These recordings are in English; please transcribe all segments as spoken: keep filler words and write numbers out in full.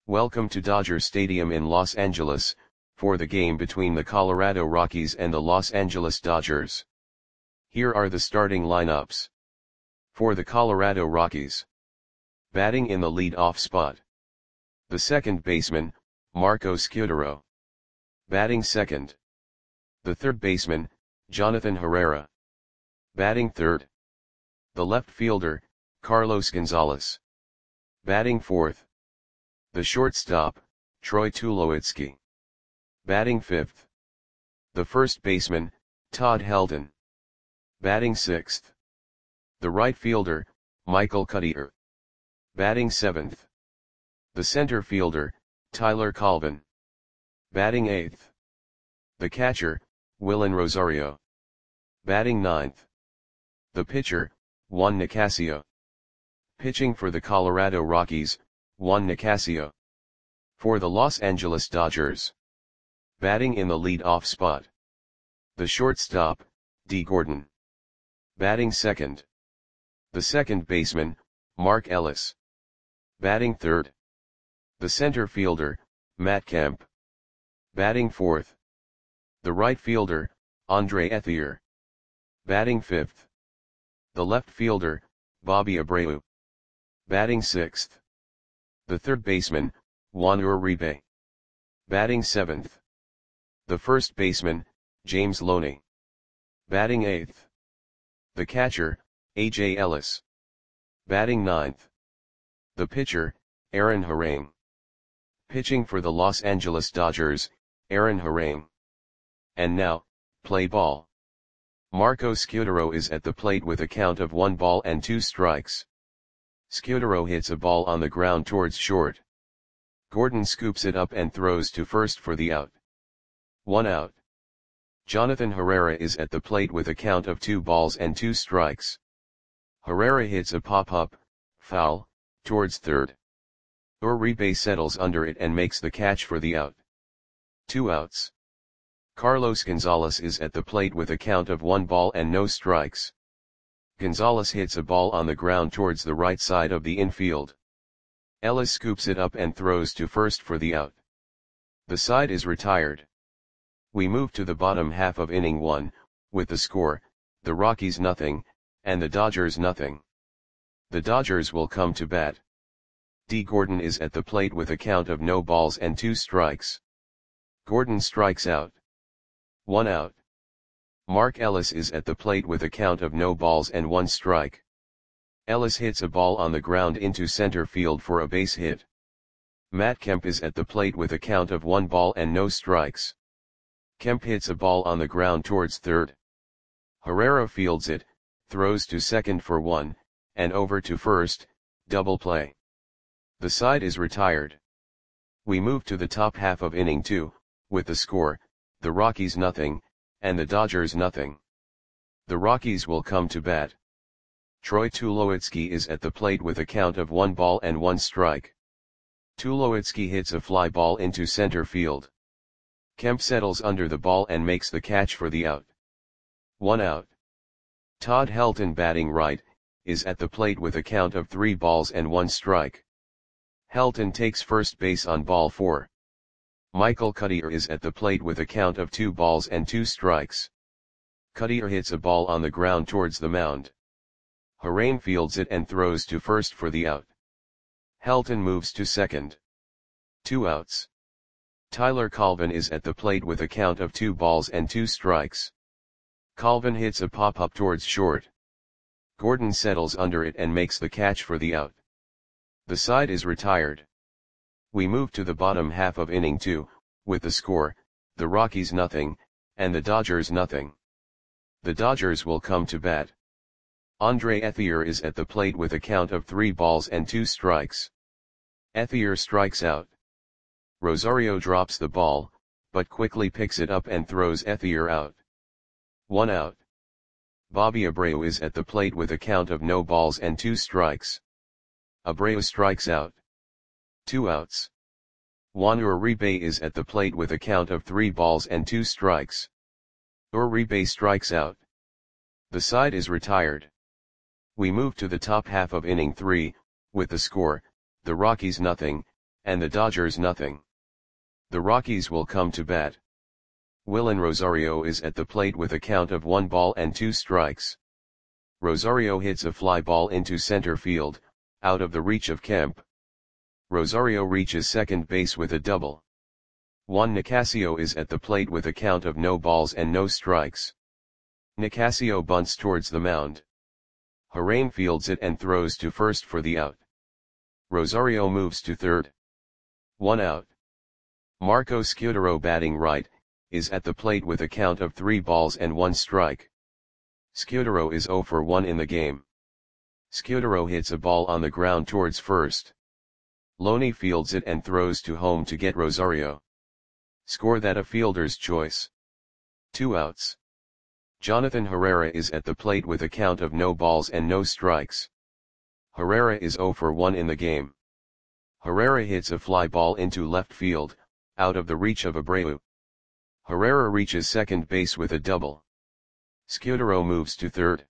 Welcome to Dodger Stadium in Los Angeles, for the game between the Colorado Rockies and the Los Angeles Dodgers. Here are the starting lineups. For the Colorado Rockies. Batting in the lead-off spot. The second baseman, Marco Scutaro. Batting second. The third baseman, Jonathan Herrera. Batting third. The left fielder, Carlos Gonzalez. Batting fourth. The shortstop, Troy Tulowitzki. Batting fifth. The first baseman, Todd Helton. Batting sixth. The right fielder, Michael Cuddyer. Batting seventh. The center fielder, Tyler Colvin. Batting eighth. The catcher, Willen Rosario. Batting ninth. The pitcher, Juan Nicasio. Pitching for the Colorado Rockies, Juan Nicasio. For the Los Angeles Dodgers. Batting in the lead-off spot. The shortstop, Dee Gordon. Batting second. The second baseman, Mark Ellis. Batting third. The center fielder, Matt Kemp. Batting fourth. The right fielder, Andre Ethier. Batting fifth. The left fielder, Bobby Abreu. Batting sixth. The third baseman, Juan Uribe. Batting seventh. The first baseman, James Loney. Batting eighth. The catcher, A J Ellis. Batting ninth. The pitcher, Aaron Harang. Pitching for the Los Angeles Dodgers, Aaron Harang. And now, play ball. Marco Scutaro is at the plate with a count of one ball and two strikes. Scutaro hits a ball on the ground towards short. Gordon scoops it up and throws to first for the out. One out. Jonathan Herrera is at the plate with a count of two balls and two strikes. Herrera hits a pop-up, foul, towards third. Uribe settles under it and makes the catch for the out. Two outs. Carlos Gonzalez is at the plate with a count of one ball and no strikes. Gonzalez hits a ball on the ground towards the right side of the infield. Ellis scoops it up and throws to first for the out. The side is retired. We move to the bottom half of inning one, with the score, the Rockies nothing, and the Dodgers nothing. The Dodgers will come to bat. Dee Gordon is at the plate with a count of no balls and two strikes. Gordon strikes out. One out. Mark Ellis is at the plate with a count of no balls and one strike. Ellis hits a ball on the ground into center field for a base hit. Matt Kemp is at the plate with a count of one ball and no strikes. Kemp hits a ball on the ground towards third. Herrera fields it, throws to second for one, and over to first, double play. The side is retired. We move to the top half of inning two, with the score, the Rockies nothing, and the Dodgers nothing. The Rockies will come to bat. Troy Tulowitzki is at the plate with a count of one ball and one strike. Tulowitzki hits a fly ball into center field. Kemp settles under the ball and makes the catch for the out. One out. Todd Helton, batting right, is at the plate with a count of three balls and one strike. Helton takes first base on ball four. Michael Cuddyer is at the plate with a count of two balls and two strikes. Cuddyer hits a ball on the ground towards the mound. Harang fields it and throws to first for the out. Helton moves to second. Two outs. Tyler Colvin is at the plate with a count of two balls and two strikes. Colvin hits a pop-up towards short. Gordon settles under it and makes the catch for the out. The side is retired. We move to the bottom half of inning two, with the score, the Rockies nothing, and the Dodgers nothing. The Dodgers will come to bat. Andre Ethier is at the plate with a count of three balls and two strikes. Ethier strikes out. Rosario drops the ball, but quickly picks it up and throws Ethier out. One out. Bobby Abreu is at the plate with a count of no balls and two strikes. Abreu strikes out. Two outs. Juan Uribe is at the plate with a count of three balls and two strikes. Uribe strikes out. The side is retired. We move to the top half of inning three, with the score, the Rockies nothing, and the Dodgers nothing. The Rockies will come to bat. Willen Rosario is at the plate with a count of one ball and two strikes. Rosario hits a fly ball into center field, out of the reach of Kemp. Rosario reaches second base with a double. Juan Nicasio is at the plate with a count of no balls and no strikes. Nicasio bunts towards the mound. Harane fields it and throws to first for the out. Rosario moves to third. One out. Marco Scutaro, batting right, is at the plate with a count of three balls and one strike. Scutaro is zero for one in the game. Scutaro hits a ball on the ground towards first. Loney fields it and throws to home to get Rosario. Score that a fielder's choice. Two outs. Jonathan Herrera is at the plate with a count of no balls and no strikes. Herrera is zero for one in the game. Herrera hits a fly ball into left field, out of the reach of Abreu. Herrera reaches second base with a double. Scutaro moves to third.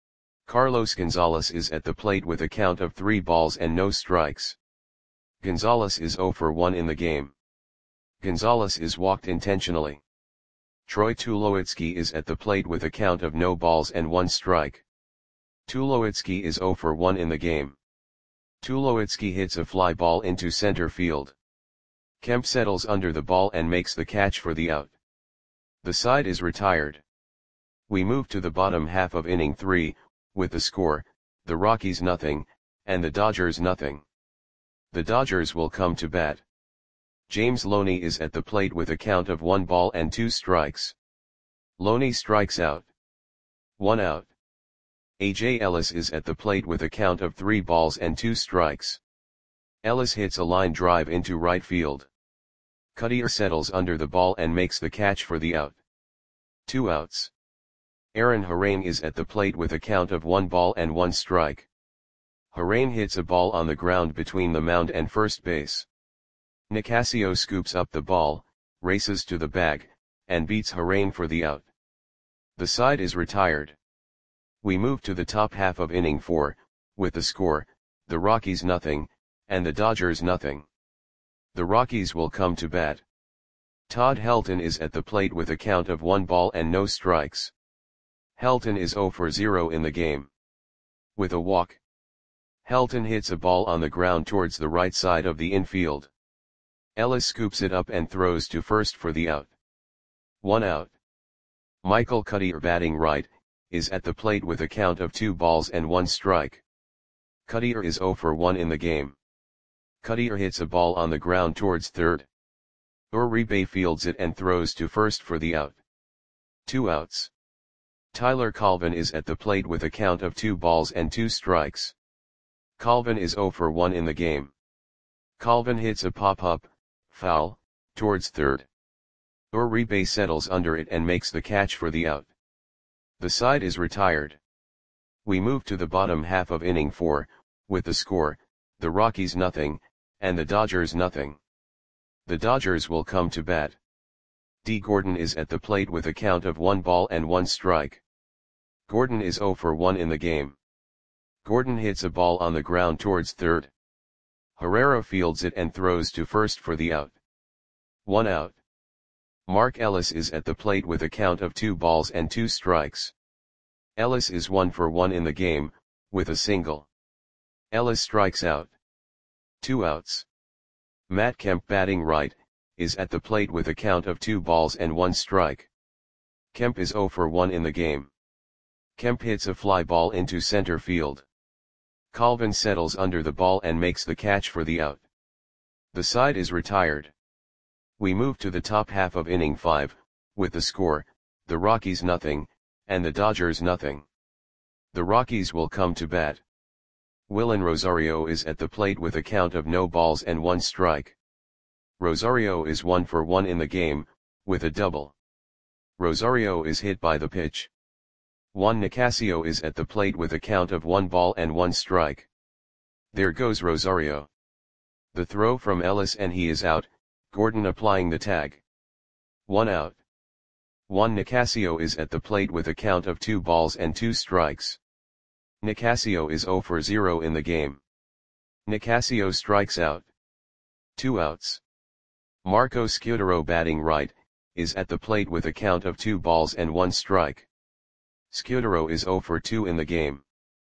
Carlos Gonzalez is at the plate with a count of three balls and no strikes. Gonzalez is zero for one in the game. Gonzalez is walked intentionally. Troy Tulowitzki is at the plate with a count of no balls and one strike. Tulowitzki is zero for one in the game. Tulowitzki hits a fly ball into center field. Kemp settles under the ball and makes the catch for the out. The side is retired. We move to the bottom half of inning three, with the score, the Rockies nothing, and the Dodgers nothing. The Dodgers will come to bat. James Loney is at the plate with a count of one ball and two strikes. Loney strikes out. One out. A J Ellis is at the plate with a count of three balls and two strikes. Ellis hits a line drive into right field. Cutter settles under the ball and makes the catch for the out. Two outs. Aaron Harane is at the plate with a count of one ball and one strike. Harane hits a ball on the ground between the mound and first base. Nicasio scoops up the ball, races to the bag, and beats Harane for the out. The side is retired. We move to the top half of inning four, with the score, the Rockies nothing, and the Dodgers nothing. The Rockies will come to bat. Todd Helton is at the plate with a count of one ball and no strikes. Helton is zero for zero in the game. With a walk. Helton hits a ball on the ground towards the right side of the infield. Ellis scoops it up and throws to first for the out. One out. Michael Cutter, batting right, is at the plate with a count of two balls and one strike. Cutter is zero for one in the game. Cutter hits a ball on the ground towards third. Uribe fields it and throws to first for the out. Two outs. Tyler Colvin is at the plate with a count of two balls and two strikes. Colvin is zero for one in the game. Colvin hits a pop-up, foul, towards third. Uribe settles under it and makes the catch for the out. The side is retired. We move to the bottom half of inning four, with the score, the Rockies nothing, and the Dodgers nothing. The Dodgers will come to bat. D. Gordon is at the plate with a count of one ball and one strike. Gordon is zero for one in the game. Gordon hits a ball on the ground towards third. Herrera fields it and throws to first for the out. One out. Mark Ellis is at the plate with a count of two balls and two strikes. Ellis is one for one in the game, with a single. Ellis strikes out. Two outs. Matt Kemp, batting right, is at the plate with a count of two balls and one strike. Kemp is zero for one in the game. Kemp hits a fly ball into center field. Colvin settles under the ball and makes the catch for the out. The side is retired. We move to the top half of inning five, with the score, the Rockies nothing, and the Dodgers nothing. The Rockies will come to bat. Willen Rosario is at the plate with a count of no balls and one strike. Rosario is one for one in the game, with a double. Rosario is hit by the pitch. Juan Nicasio is at the plate with a count of one ball and one strike. There goes Rosario. The throw from Ellis and he is out, Gordon applying the tag. One out. Juan Nicasio is at the plate with a count of two balls and two strikes. Nicasio is zero for zero in the game. Nicasio strikes out. Two outs. Marco Scutaro batting right, is at the plate with a count of two balls and one strike. Scutaro is oh for two in the game.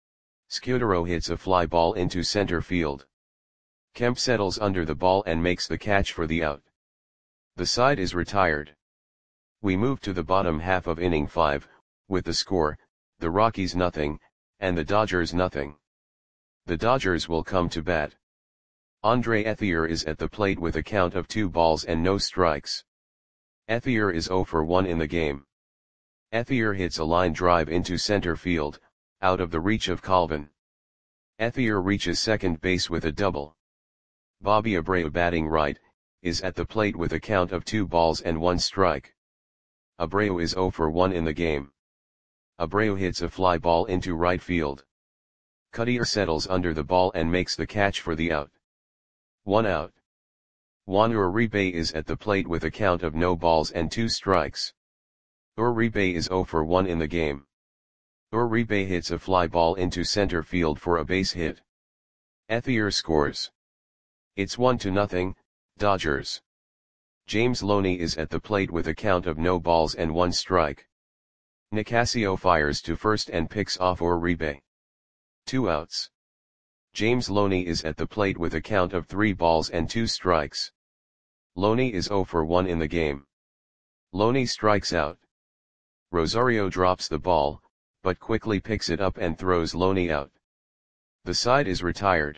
Scutaro hits a fly ball into center field. Kemp settles under the ball and makes the catch for the out. The side is retired. We move to the bottom half of inning five, with the score, the Rockies nothing, and the Dodgers nothing. The Dodgers will come to bat. Andre Ethier is at the plate with a count of two balls and no strikes. Ethier is oh for one in the game. Ethier hits a line drive into center field, out of the reach of Colvin. Ethier reaches second base with a double. Bobby Abreu batting right, is at the plate with a count of two balls and one strike. Abreu is oh for one in the game. Abreu hits a fly ball into right field. Cutter settles under the ball and makes the catch for the out. One out. Juan Uribe is at the plate with a count of no balls and two strikes. Uribe is oh for one in the game. Uribe hits a fly ball into center field for a base hit. Ethier scores. It's one to nothing, Dodgers. James Loney is at the plate with a count of no balls and one strike. Nicasio fires to first and picks off Uribe. Two outs. James Loney is at the plate with a count of three balls and two strikes. Loney is oh for one in the game. Loney strikes out. Rosario drops the ball, but quickly picks it up and throws Loney out. The side is retired.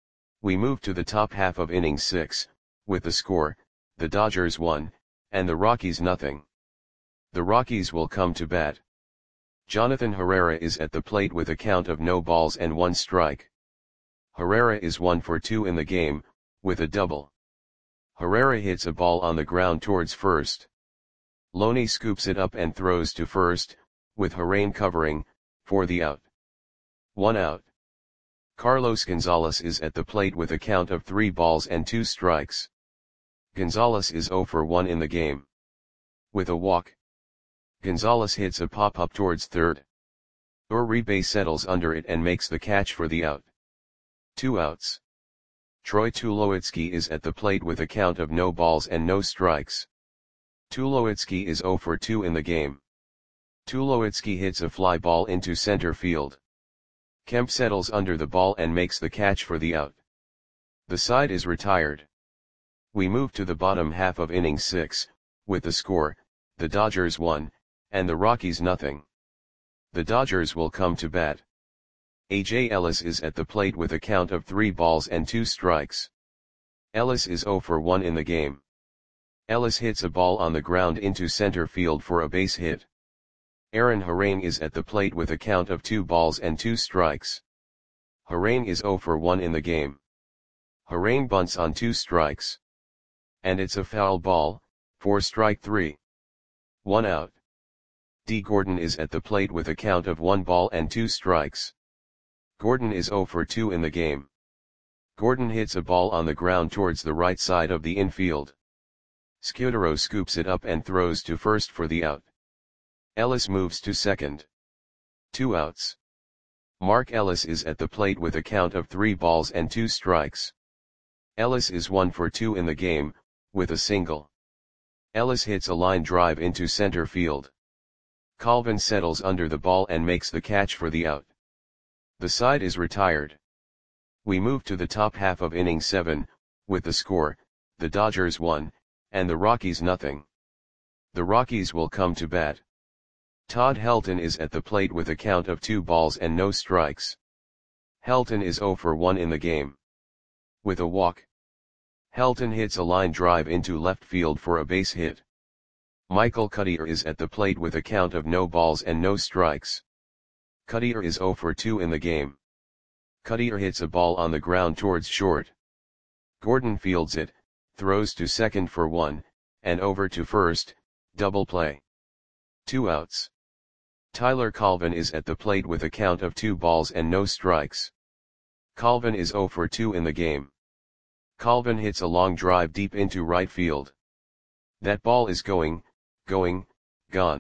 We move to the top half of inning six, with the score, the Dodgers one, and the Rockies nothing. The Rockies will come to bat. Jonathan Herrera is at the plate with a count of no balls and one strike. Herrera is one for two in the game, with a double. Herrera hits a ball on the ground towards first. Loney scoops it up and throws to first, with Herrera covering, for the out. One out. Carlos Gonzalez is at the plate with a count of three balls and two strikes. Gonzalez is oh for one in the game. With a walk. Gonzalez hits a pop-up towards third. Uribe settles under it and makes the catch for the out. Two outs. Troy Tulowitzki is at the plate with a count of no balls and no strikes. Tulowitzki is oh for two in the game. Tulowitzki hits a fly ball into center field. Kemp settles under the ball and makes the catch for the out. The side is retired. We move to the bottom half of inning six, with the score, the Dodgers one, and the Rockies nothing. The Dodgers will come to bat. A J Ellis is at the plate with a count of three balls and two strikes. Ellis is oh for one in the game. Ellis hits a ball on the ground into center field for a base hit. Aaron Harang is at the plate with a count of two balls and two strikes. Harang is oh for one in the game. Harang bunts on two strikes. And it's a foul ball, for strike three. One out. D. Gordon is at the plate with a count of one ball and two strikes. Gordon is oh for two in the game. Gordon hits a ball on the ground towards the right side of the infield. Scutaro scoops it up and throws to first for the out. Ellis moves to second. Two outs. Mark Ellis is at the plate with a count of three balls and two strikes. Ellis is one for two in the game, with a single. Ellis hits a line drive into center field. Colvin settles under the ball and makes the catch for the out. The side is retired. We move to the top half of inning seven, with the score, the Dodgers one, and the Rockies nothing. The Rockies will come to bat. Todd Helton is at the plate with a count of two balls and no strikes. Helton is oh for one in the game. With a walk. Helton hits a line drive into left field for a base hit. Michael Cutter is at the plate with a count of no balls and no strikes. Cutter is oh for two in the game. Cutter hits a ball on the ground towards short. Gordon fields it, throws to second for one, and over to first, double play. Two outs. Tyler Colvin is at the plate with a count of two balls and no strikes. Colvin is oh for two in the game. Colvin hits a long drive deep into right field. That ball is going, going, gone.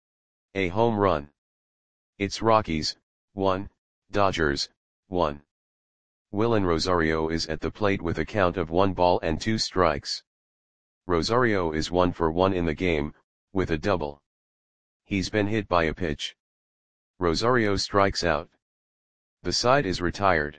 A home run. It's Rockies, one, Dodgers, one. Willan Rosario is at the plate with a count of one ball and two strikes. Rosario is one for one in the game, with a double. He's been hit by a pitch. Rosario strikes out. The side is retired.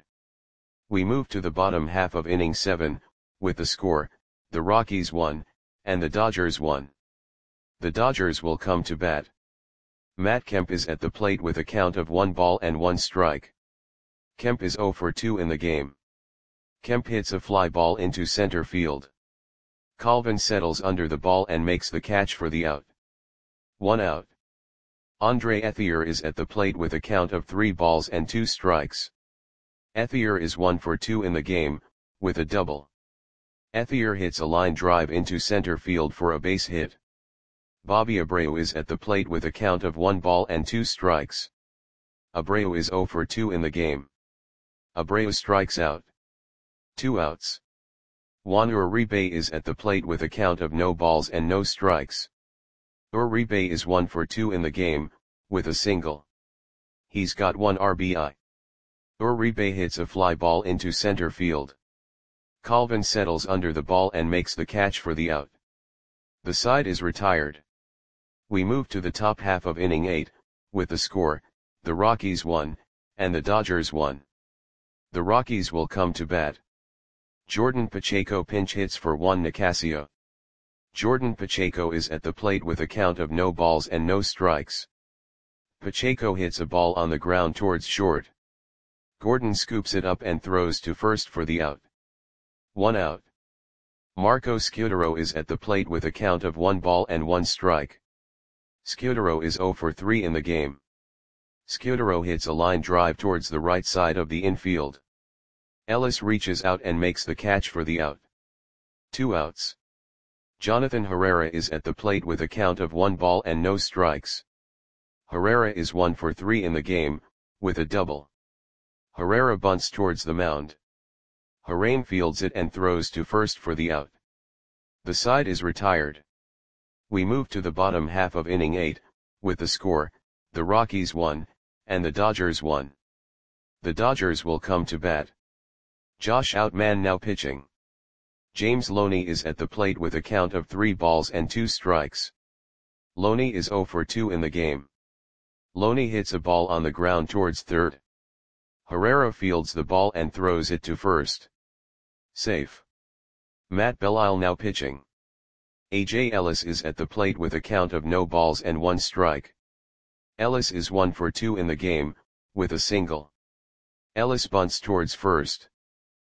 We move to the bottom half of inning seven, with the score, the Rockies won, and the Dodgers won. The Dodgers will come to bat. Matt Kemp is at the plate with a count of one ball and one strike. Kemp is zero for two in the game. Kemp hits a fly ball into center field. Colvin settles under the ball and makes the catch for the out. One out. Andre Ethier is at the plate with a count of three balls and two strikes. Ethier is one for two in the game, with a double. Ethier hits a line drive into center field for a base hit. Bobby Abreu is at the plate with a count of one ball and two strikes. Abreu is zero for two in the game. Abreu strikes out. Two outs. Juan Uribe is at the plate with a count of no balls and no strikes. Uribe is one for two in the game, with a single. He's got one R B I. Uribe hits a fly ball into center field. Colvin settles under the ball and makes the catch for the out. The side is retired. We move to the top half of inning eight, with the score, the Rockies won, and the Dodgers won. The Rockies will come to bat. Jordan Pacheco pinch hits for Juan Nicasio. Jordan Pacheco is at the plate with a count of no balls and no strikes. Pacheco hits a ball on the ground towards short. Gordon scoops it up and throws to first for the out. One out. Marco Scudero is at the plate with a count of one ball and one strike. Scudero is zero for three in the game. Scudero hits a line drive towards the right side of the infield. Ellis reaches out and makes the catch for the out. Two outs. Jonathan Herrera is at the plate with a count of one ball and no strikes. Herrera is one for three in the game, with a double. Herrera bunts towards the mound. Harain fields it and throws to first for the out. The side is retired. We move to the bottom half of inning eight, with the score, the Rockies won, and the Dodgers won. The Dodgers will come to bat. Josh Outman now pitching. James Loney is at the plate with a count of three balls and two strikes. Loney is zero for two in the game. Loney hits a ball on the ground towards third. Herrera fields the ball and throws it to first. Safe. Matt Belisle now pitching. A J Ellis is at the plate with a count of no balls and one strike. Ellis is one for two in the game, with a single. Ellis bunts towards first.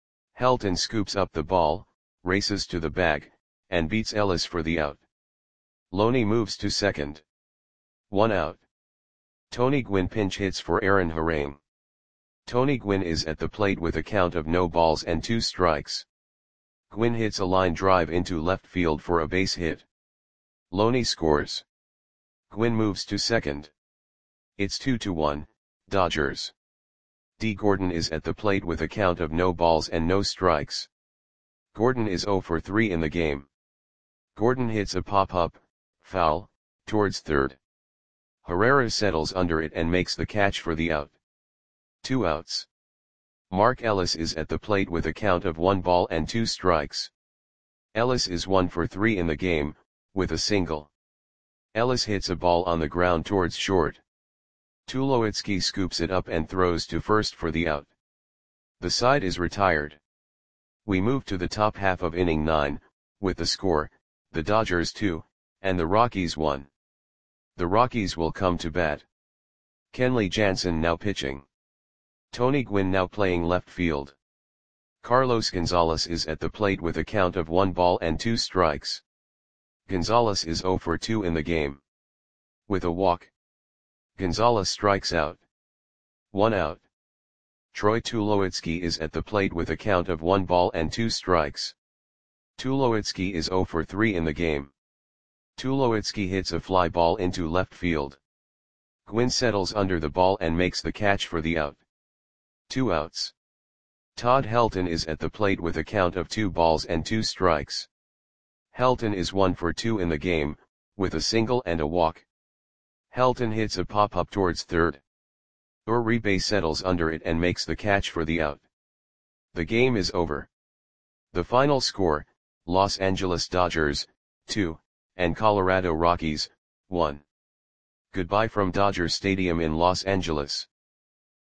Helton scoops up the ball, races to the bag, and beats Ellis for the out. Loney moves to second. One out. Tony Gwynn pinch hits for Aaron Harain. Tony Gwynn is at the plate with a count of no balls and two strikes. Gwynn hits a line drive into left field for a base hit. Loney scores. Gwynn moves to second. It's two to one, Dodgers. D. Gordon is at the plate with a count of no balls and no strikes. Gordon is zero for three in the game. Gordon hits a pop-up, foul, towards third. Herrera settles under it and makes the catch for the out. Two outs. Mark Ellis is at the plate with a count of one ball and two strikes. Ellis is one for three in the game, with a single. Ellis hits a ball on the ground towards short. Tulowitzki scoops it up and throws to first for the out. The side is retired. We move to the top half of inning nine, with the score, the Dodgers two, and the Rockies one. The Rockies will come to bat. Kenley Jansen now pitching. Tony Gwynn now playing left field. Carlos Gonzalez is at the plate with a count of one ball and two strikes. Gonzalez is zero for two in the game. With a walk. Gonzalez strikes out. One out. Troy Tulowitzki is at the plate with a count of one ball and two strikes. Tulowitzki is zero for three in the game. Tulowitzki hits a fly ball into left field. Gwynn settles under the ball and makes the catch for the out. Two outs. Todd Helton is at the plate with a count of two balls and two strikes. Helton is one for two in the game, with a single and a walk. Helton hits a pop-up towards third. Uribe settles under it and makes the catch for the out. The game is over. The final score, Los Angeles Dodgers, two, and Colorado Rockies, one. Goodbye from Dodger Stadium in Los Angeles.